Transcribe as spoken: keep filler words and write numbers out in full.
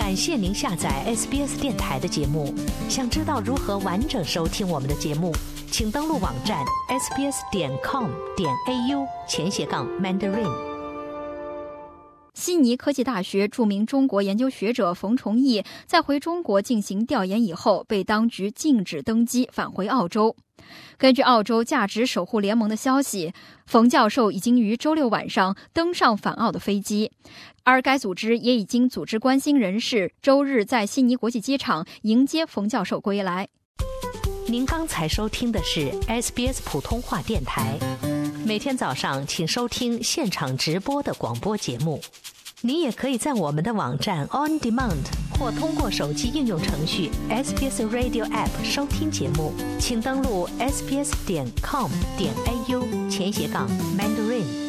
感谢您下载 S B S 电台的节目。想知道如何完整收听我们的节目，请登录网站 s b s 点 com 点 a u 前斜杠 mandarin。 悉尼科技大学著名中国研究学者冯崇义在回中国进行调研以后，被当局禁止登机返回澳洲。根据澳洲价值守护联盟的消息，冯教授已经于周六晚上登上返澳的飞机，而该组织也已经组织关心人士周日在悉尼国际机场迎接冯教授归来。 您刚才收听的是 S B S 普通话电台，每天早上请收听现场直播的广播节目。你也可以在我们的网站 On Demand 或通过手机应用程序 S B S Radio App 收听节目，请登录 s b s 点 com 点 a u 前斜杠 mandarin。